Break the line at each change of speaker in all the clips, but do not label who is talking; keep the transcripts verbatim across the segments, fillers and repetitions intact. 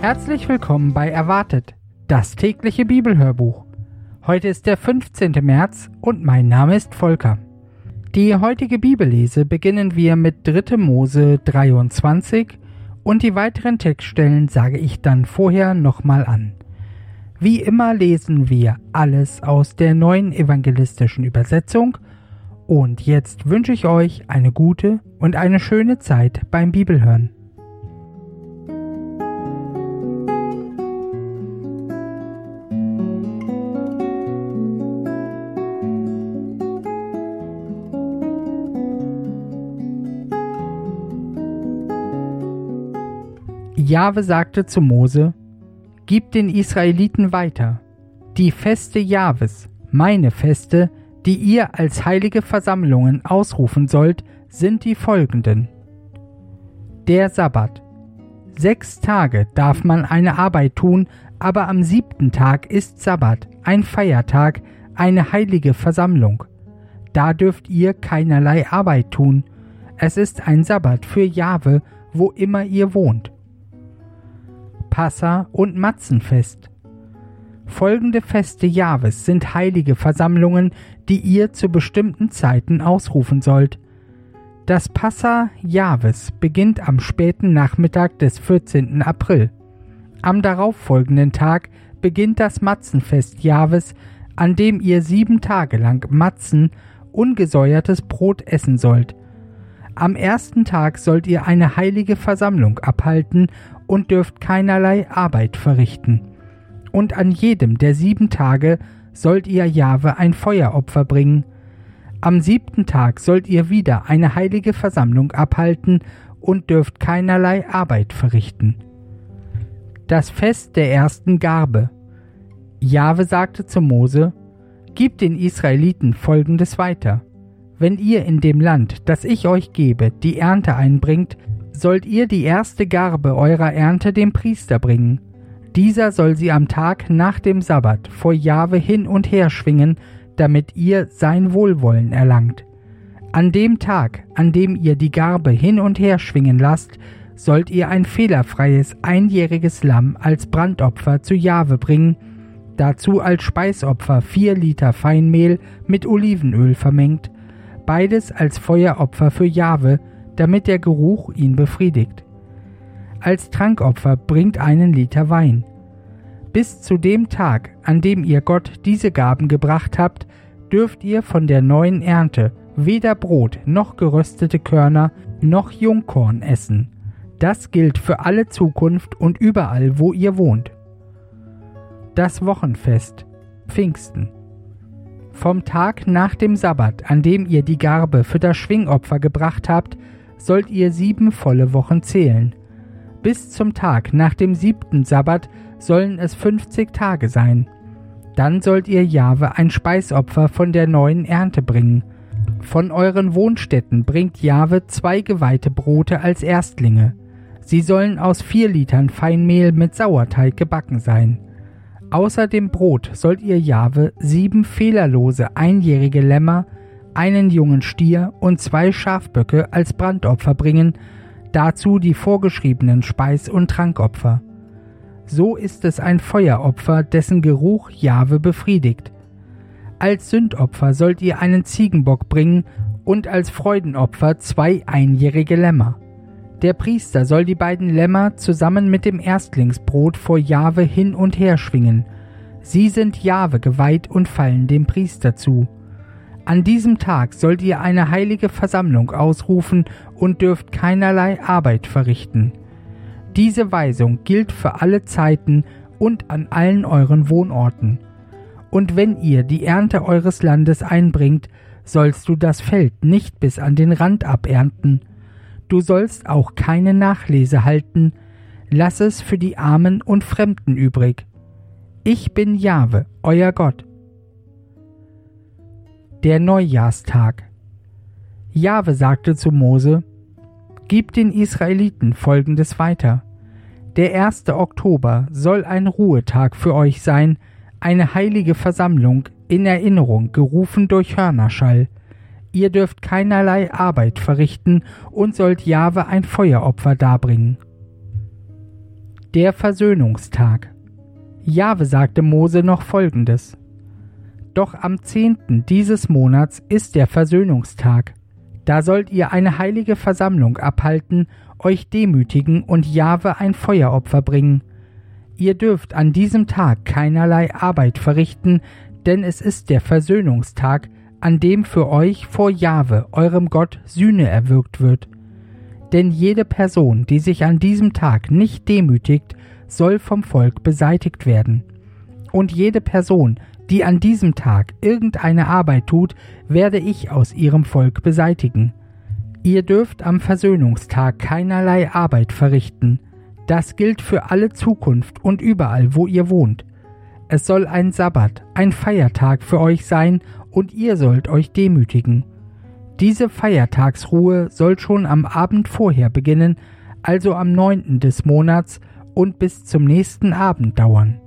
Herzlich willkommen bei Erwartet, das tägliche Bibelhörbuch. Heute ist der fünfzehnte März und mein Name ist Volker. Die heutige Bibellese beginnen wir mit dritter Mose dreiundzwanzig und die weiteren Textstellen sage ich dann vorher nochmal an. Wie immer lesen wir alles aus der neuen evangelistischen Übersetzung und jetzt wünsche ich euch eine gute und eine schöne Zeit beim Bibelhören. Jahwe sagte zu Mose: Gib den Israeliten weiter. Die Feste Jahwes, meine Feste, die ihr als heilige Versammlungen ausrufen sollt, sind die folgenden. Der Sabbat. Sechs Tage darf man eine Arbeit tun, aber am siebten Tag ist Sabbat, ein Feiertag, eine heilige Versammlung. Da dürft ihr keinerlei Arbeit tun. Es ist ein Sabbat für Jahwe, wo immer ihr wohnt. Passa und Matzenfest. Folgende Feste Jahwes sind heilige Versammlungen, die ihr zu bestimmten Zeiten ausrufen sollt. Das Passa Jahwes beginnt am späten Nachmittag des vierzehnten April. Am darauffolgenden Tag beginnt das Matzenfest Jahwes, an dem ihr sieben Tage lang Matzen, ungesäuertes Brot essen sollt. Am ersten Tag sollt ihr eine heilige Versammlung abhalten und dürft keinerlei Arbeit verrichten. Und an jedem der sieben Tage sollt ihr Jahwe ein Feueropfer bringen. Am siebten Tag sollt ihr wieder eine heilige Versammlung abhalten und dürft keinerlei Arbeit verrichten. Das Fest der ersten Garbe. Jahwe sagte zu Mose: Gib den Israeliten Folgendes weiter. Wenn ihr in dem Land, das ich euch gebe, die Ernte einbringt, sollt ihr die erste Garbe eurer Ernte dem Priester bringen. Dieser soll sie am Tag nach dem Sabbat vor Jahwe hin und her schwingen, damit ihr sein Wohlwollen erlangt. An dem Tag, an dem ihr die Garbe hin und her schwingen lasst, sollt ihr ein fehlerfreies einjähriges Lamm als Brandopfer zu Jahwe bringen, dazu als Speisopfer vier Liter Feinmehl mit Olivenöl vermengt, beides als Feueropfer für Jahwe, damit der Geruch ihn befriedigt. Als Trankopfer bringt einen Liter Wein. Bis zu dem Tag, an dem ihr Gott diese Gaben gebracht habt, dürft ihr von der neuen Ernte weder Brot noch geröstete Körner noch Jungkorn essen. Das gilt für alle Zukunft und überall, wo ihr wohnt. Das Wochenfest, Pfingsten. Vom Tag nach dem Sabbat, an dem ihr die Garbe für das Schwingopfer gebracht habt, sollt ihr sieben volle Wochen zählen. Bis zum Tag nach dem siebten Sabbat sollen es fünfzig Tage sein. Dann sollt ihr Jahwe ein Speisopfer von der neuen Ernte bringen. Von euren Wohnstätten bringt Jahwe zwei geweihte Brote als Erstlinge. Sie sollen aus vier Litern Feinmehl mit Sauerteig gebacken sein. Außer dem Brot sollt ihr Jahwe sieben fehlerlose einjährige Lämmer, einen jungen Stier und zwei Schafböcke als Brandopfer bringen, dazu die vorgeschriebenen Speis- und Trankopfer. So ist es ein Feueropfer, dessen Geruch Jahwe befriedigt. Als Sündopfer sollt ihr einen Ziegenbock bringen und als Freudenopfer zwei einjährige Lämmer. Der Priester soll die beiden Lämmer zusammen mit dem Erstlingsbrot vor Jahwe hin und her schwingen. Sie sind Jahwe geweiht und fallen dem Priester zu. An diesem Tag sollt ihr eine heilige Versammlung ausrufen und dürft keinerlei Arbeit verrichten. Diese Weisung gilt für alle Zeiten und an allen euren Wohnorten. Und wenn ihr die Ernte eures Landes einbringt, sollst du das Feld nicht bis an den Rand abernten. Du sollst auch keine Nachlese halten, lass es für die Armen und Fremden übrig. Ich bin Jahwe, euer Gott. Der Neujahrstag. Jahwe sagte zu Mose: Gib den Israeliten Folgendes weiter. Der erste Oktober soll ein Ruhetag für euch sein, eine heilige Versammlung in Erinnerung gerufen durch Hörnerschall. Ihr dürft keinerlei Arbeit verrichten und sollt Jahwe ein Feueropfer darbringen. Der Versöhnungstag. Jahwe sagte Mose noch Folgendes: Doch am zehnten dieses Monats ist der Versöhnungstag. Da sollt ihr eine heilige Versammlung abhalten, euch demütigen und Jahwe ein Feueropfer bringen. Ihr dürft an diesem Tag keinerlei Arbeit verrichten, denn es ist der Versöhnungstag, an dem für euch vor Jahwe, eurem Gott, Sühne erwirkt wird. Denn jede Person, die sich an diesem Tag nicht demütigt, soll vom Volk beseitigt werden. Und jede Person, die an diesem Tag irgendeine Arbeit tut, werde ich aus ihrem Volk beseitigen. Ihr dürft am Versöhnungstag keinerlei Arbeit verrichten. Das gilt für alle Zukunft und überall, wo ihr wohnt. Es soll ein Sabbat, ein Feiertag für euch sein, und ihr sollt euch demütigen. Diese Feiertagsruhe soll schon am Abend vorher beginnen, also am neunten des Monats, und bis zum nächsten Abend dauern.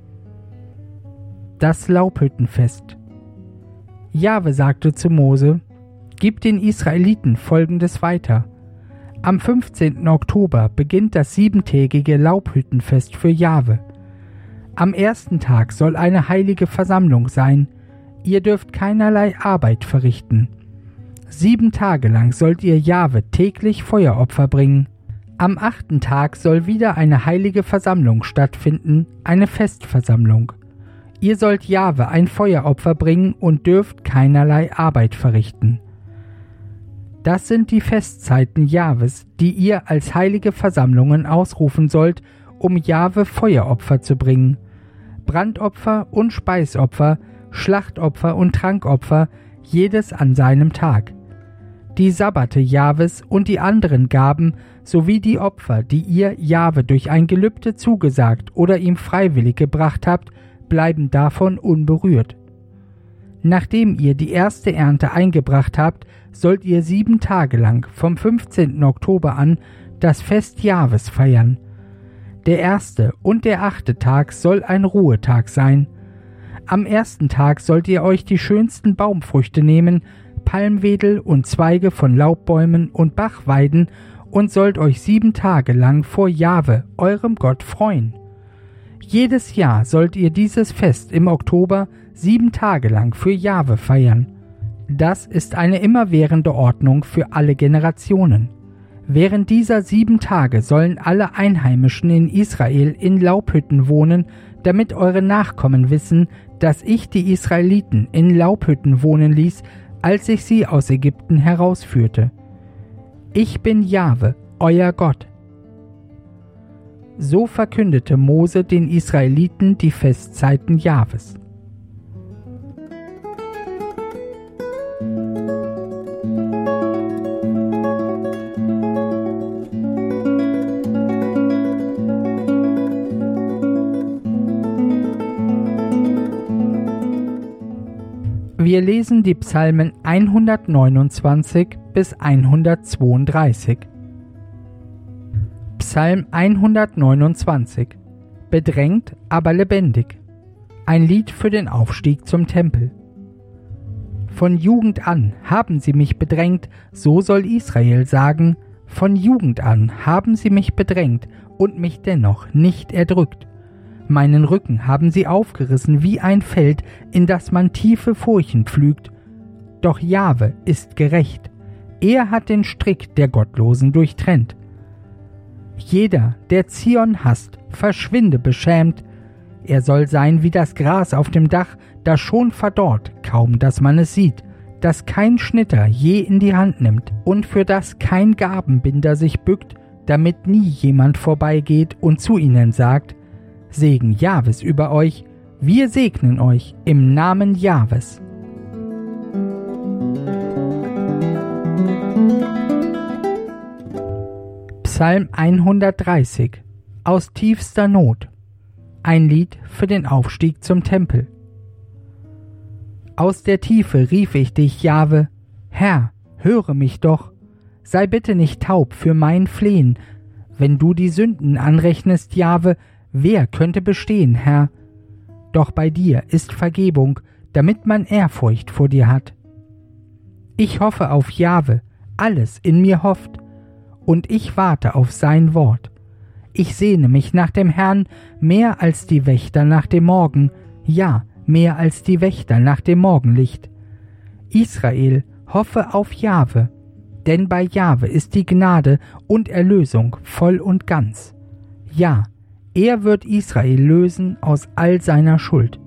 Das Laubhüttenfest. Jahwe sagte zu Mose: Gib den Israeliten Folgendes weiter. Am fünfzehnten Oktober beginnt das siebentägige Laubhüttenfest für Jahwe. Am ersten Tag soll eine heilige Versammlung sein. Ihr dürft keinerlei Arbeit verrichten. Sieben Tage lang sollt ihr Jahwe täglich Feueropfer bringen. Am achten Tag soll wieder eine heilige Versammlung stattfinden, eine Festversammlung. Ihr sollt Jahwe ein Feueropfer bringen und dürft keinerlei Arbeit verrichten. Das sind die Festzeiten Jahwes, die ihr als heilige Versammlungen ausrufen sollt, um Jahwe Feueropfer zu bringen. Brandopfer und Speisopfer, Schlachtopfer und Trankopfer, jedes an seinem Tag. Die Sabbate Jahwes und die anderen Gaben sowie die Opfer, die ihr Jahwe durch ein Gelübde zugesagt oder ihm freiwillig gebracht habt, bleiben davon unberührt. Nachdem ihr die erste Ernte eingebracht habt, sollt ihr sieben Tage lang vom fünfzehnten Oktober an das Fest Jahwes feiern. Der erste und der achte Tag soll ein Ruhetag sein. Am ersten Tag sollt ihr euch die schönsten Baumfrüchte nehmen, Palmwedel und Zweige von Laubbäumen und Bachweiden, und sollt euch sieben Tage lang vor Jahwe, eurem Gott, freuen. Jedes Jahr sollt ihr dieses Fest im Oktober sieben Tage lang für Jahwe feiern. Das ist eine immerwährende Ordnung für alle Generationen. Während dieser sieben Tage sollen alle Einheimischen in Israel in Laubhütten wohnen, damit eure Nachkommen wissen, dass ich die Israeliten in Laubhütten wohnen ließ, als ich sie aus Ägypten herausführte. Ich bin Jahwe, euer Gott. So verkündete Mose den Israeliten die Festzeiten Jahwes. Wir lesen die Psalmen hundertneunundzwanzig bis hundertzweiunddreißig. Psalm hundertneunundzwanzig. Bedrängt, aber lebendig. Ein Lied für den Aufstieg zum Tempel. Von Jugend an haben sie mich bedrängt, so soll Israel sagen, von Jugend an haben sie mich bedrängt und mich dennoch nicht erdrückt. Meinen Rücken haben sie aufgerissen wie ein Feld, in das man tiefe Furchen pflügt. Doch Jahwe ist gerecht. Er hat den Strick der Gottlosen durchtrennt. Jeder, der Zion hasst, verschwinde beschämt. Er soll sein wie das Gras auf dem Dach, das schon verdorrt, kaum dass man es sieht, das kein Schnitter je in die Hand nimmt und für das kein Gabenbinder sich bückt, damit nie jemand vorbeigeht und zu ihnen sagt: Segen Jahwes über euch, wir segnen euch im Namen Jahwes. Psalm hundertdreißig. Aus tiefster Not. Ein Lied für den Aufstieg zum Tempel. Aus der Tiefe rief ich dich, Jahwe: Herr, höre mich doch, sei bitte nicht taub für mein Flehen. Wenn du die Sünden anrechnest, Jahwe, wer könnte bestehen, Herr? Doch bei dir ist Vergebung, damit man Ehrfurcht vor dir hat. Ich hoffe auf Jahwe, alles in mir hofft, und ich warte auf sein Wort. Ich sehne mich nach dem Herrn mehr als die Wächter nach dem Morgen, ja, mehr als die Wächter nach dem Morgenlicht. Israel, hoffe auf Jahwe, denn bei Jahwe ist die Gnade und Erlösung voll und ganz. Ja, er wird Israel lösen aus all seiner Schuld.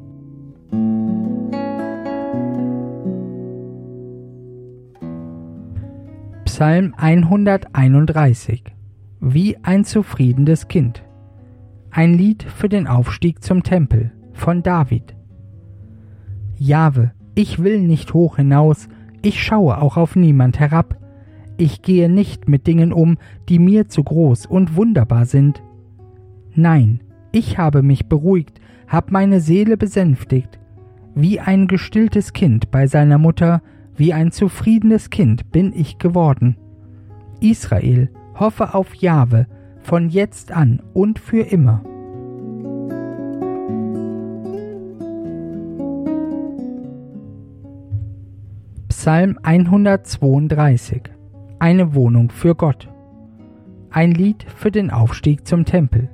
Psalm hunderteinunddreißig. Wie ein zufriedenes Kind. Ein Lied für den Aufstieg zum Tempel von David. Jahwe, ich will nicht hoch hinaus, ich schaue auch auf niemand herab. Ich gehe nicht mit Dingen um, die mir zu groß und wunderbar sind. Nein, ich habe mich beruhigt, hab meine Seele besänftigt. Wie ein gestilltes Kind bei seiner Mutter, wie ein zufriedenes Kind bin ich geworden. Israel, hoffe auf Jahwe, von jetzt an und für immer. Psalm hundertzweiunddreißig. Eine Wohnung für Gott. Ein Lied für den Aufstieg zum Tempel.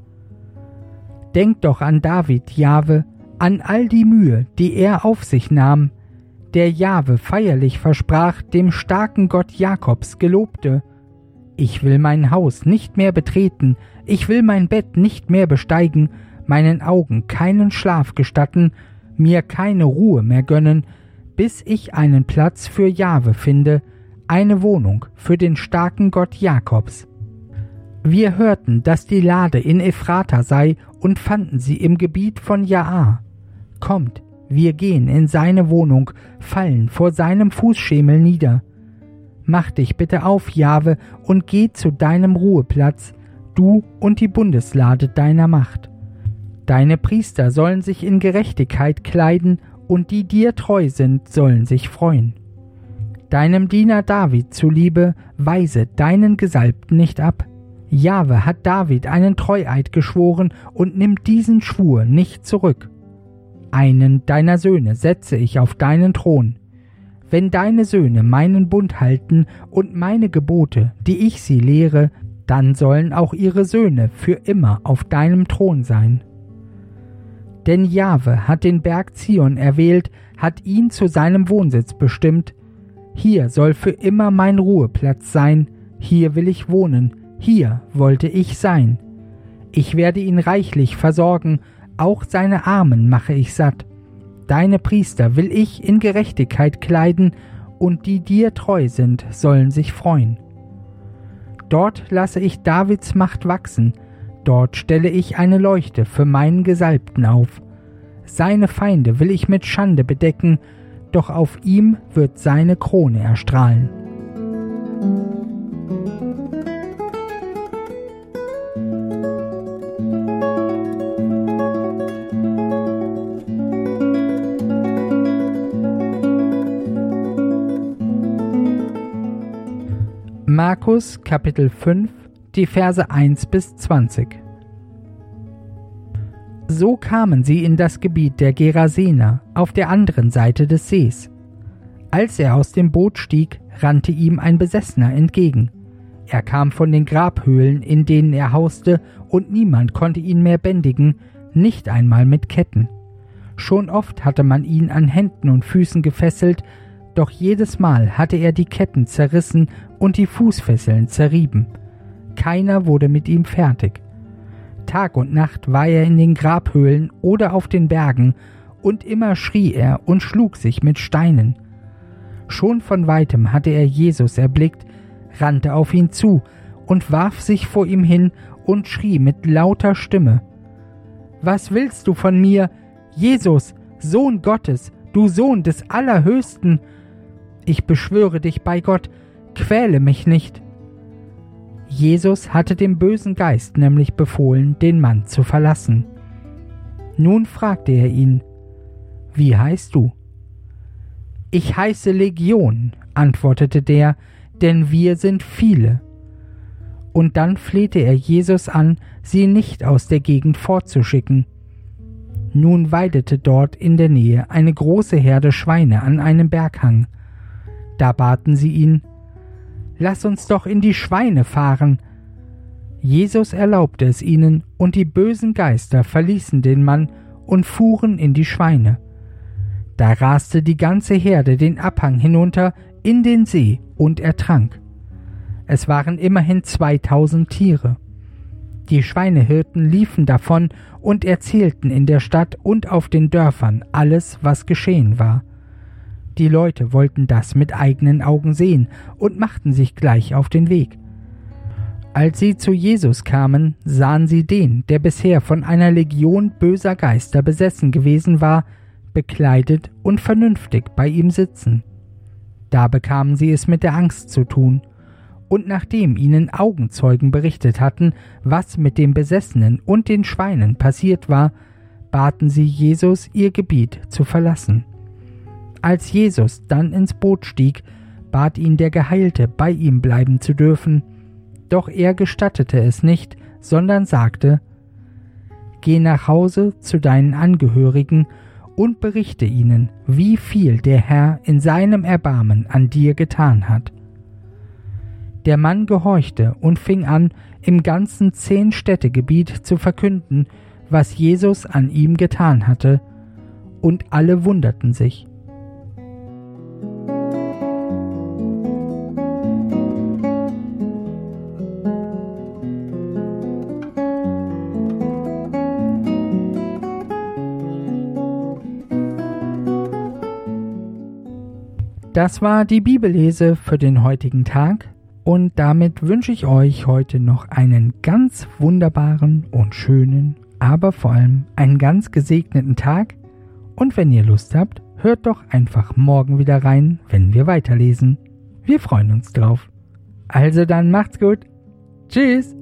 Denkt doch an David, Jahwe, an all die Mühe, die er auf sich nahm, der Jahwe feierlich versprach, dem starken Gott Jakobs gelobte: Ich will mein Haus nicht mehr betreten, ich will mein Bett nicht mehr besteigen, meinen Augen keinen Schlaf gestatten, mir keine Ruhe mehr gönnen, bis ich einen Platz für Jahwe finde, eine Wohnung für den starken Gott Jakobs. Wir hörten, dass die Lade in Ephrata sei und fanden sie im Gebiet von Jaar. Kommt, wir gehen in seine Wohnung, fallen vor seinem Fußschemel nieder. Mach dich bitte auf, Jahwe, und geh zu deinem Ruheplatz, du und die Bundeslade deiner Macht. Deine Priester sollen sich in Gerechtigkeit kleiden, und die dir treu sind, sollen sich freuen. Deinem Diener David zuliebe, weise deinen Gesalbten nicht ab. Jahwe hat David einen Treueid geschworen und nimmt diesen Schwur nicht zurück. Einen deiner Söhne setze ich auf deinen Thron. Wenn deine Söhne meinen Bund halten und meine Gebote, die ich sie lehre, dann sollen auch ihre Söhne für immer auf deinem Thron sein. Denn Jahwe hat den Berg Zion erwählt, hat ihn zu seinem Wohnsitz bestimmt. Hier soll für immer mein Ruheplatz sein, hier will ich wohnen, hier wollte ich sein. Ich werde ihn reichlich versorgen, auch seine Armen mache ich satt. Deine Priester will ich in Gerechtigkeit kleiden, und die dir treu sind, sollen sich freuen. Dort lasse ich Davids Macht wachsen, dort stelle ich eine Leuchte für meinen Gesalbten auf. Seine Feinde will ich mit Schande bedecken, doch auf ihm wird seine Krone erstrahlen. Markus Kapitel fünf, die Verse eins bis zwanzig. So kamen sie in das Gebiet der Gerasener, auf der anderen Seite des Sees. Als er aus dem Boot stieg, rannte ihm ein Besessener entgegen. Er kam von den Grabhöhlen, in denen er hauste, und niemand konnte ihn mehr bändigen, nicht einmal mit Ketten. Schon oft hatte man ihn an Händen und Füßen gefesselt, doch jedes Mal hatte er die Ketten zerrissen und die Fußfesseln zerrieben. Keiner wurde mit ihm fertig. Tag und Nacht war er in den Grabhöhlen oder auf den Bergen, und immer schrie er und schlug sich mit Steinen. Schon von weitem hatte er Jesus erblickt, rannte auf ihn zu und warf sich vor ihm hin und schrie mit lauter Stimme: Was willst du von mir, Jesus, Sohn Gottes, du Sohn des Allerhöchsten? Ich beschwöre dich bei Gott, quäle mich nicht. Jesus hatte dem bösen Geist nämlich befohlen, den Mann zu verlassen. Nun fragte er ihn: Wie heißt du? Ich heiße Legion, antwortete der, denn wir sind viele. Und dann flehte er Jesus an, sie nicht aus der Gegend fortzuschicken. Nun weidete dort in der Nähe eine große Herde Schweine an einem Berghang. Da baten sie ihn: Lass uns doch in die Schweine fahren. Jesus erlaubte es ihnen, und die bösen Geister verließen den Mann und fuhren in die Schweine. Da raste die ganze Herde den Abhang hinunter in den See und ertrank. Es waren immerhin zweitausend Tiere. Die Schweinehirten liefen davon und erzählten in der Stadt und auf den Dörfern alles, was geschehen war. Die Leute wollten das mit eigenen Augen sehen und machten sich gleich auf den Weg. Als sie zu Jesus kamen, sahen sie den, der bisher von einer Legion böser Geister besessen gewesen war, bekleidet und vernünftig bei ihm sitzen. Da bekamen sie es mit der Angst zu tun, und nachdem ihnen Augenzeugen berichtet hatten, was mit dem Besessenen und den Schweinen passiert war, baten sie Jesus, ihr Gebiet zu verlassen. Als Jesus dann ins Boot stieg, bat ihn der Geheilte, bei ihm bleiben zu dürfen, doch er gestattete es nicht, sondern sagte: Geh nach Hause zu deinen Angehörigen und berichte ihnen, wie viel der Herr in seinem Erbarmen an dir getan hat. Der Mann gehorchte und fing an, im ganzen Zehn-Städte-Gebiet zu verkünden, was Jesus an ihm getan hatte, und alle wunderten sich. Das war die Bibellese für den heutigen Tag, und damit wünsche ich euch heute noch einen ganz wunderbaren und schönen, aber vor allem einen ganz gesegneten Tag, und wenn ihr Lust habt, hört doch einfach morgen wieder rein, wenn wir weiterlesen. Wir freuen uns drauf. Also dann macht's gut. Tschüss.